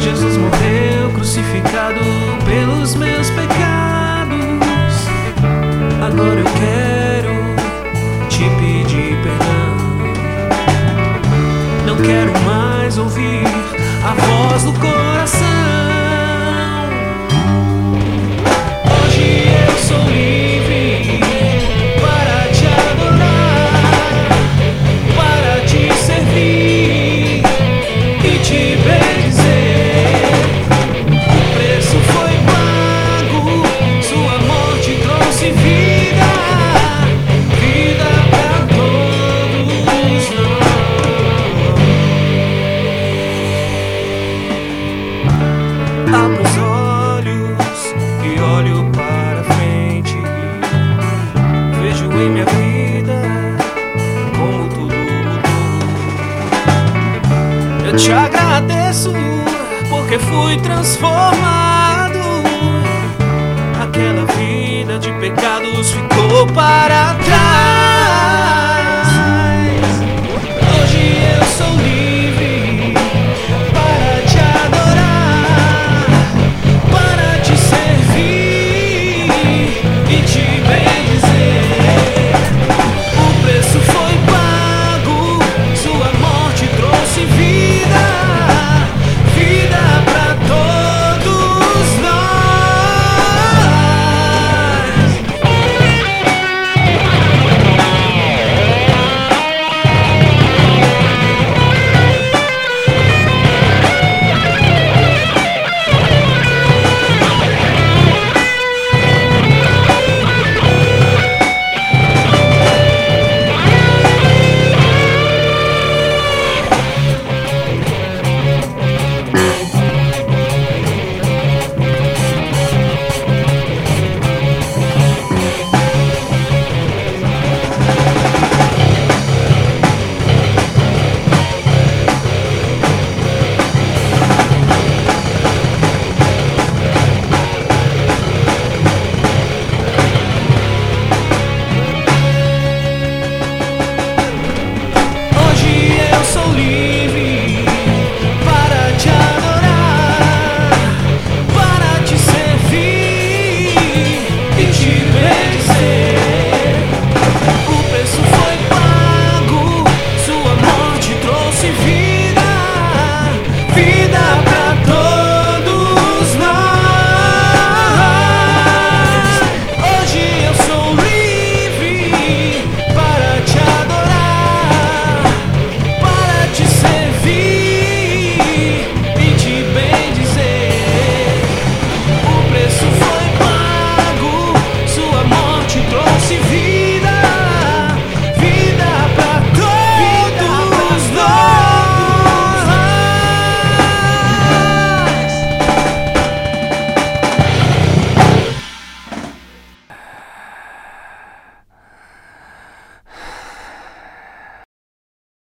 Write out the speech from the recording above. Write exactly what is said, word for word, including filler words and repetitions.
Jesus morreu crucificado pelos meus pecados. Agora eu quero te pedir perdão. Não quero mais ouvir a voz do coração. Hoje eu sou livre para te adorar, para te servir e te bendizer. O preço foi pago, sua morte trouxe vida, vida pra todos nós. Abro os olhos e olho para frente, vejo em minha vida como tudo mudou. Eu te agradeço porque fui transformado. Aquela vida de pecados ficou para trás.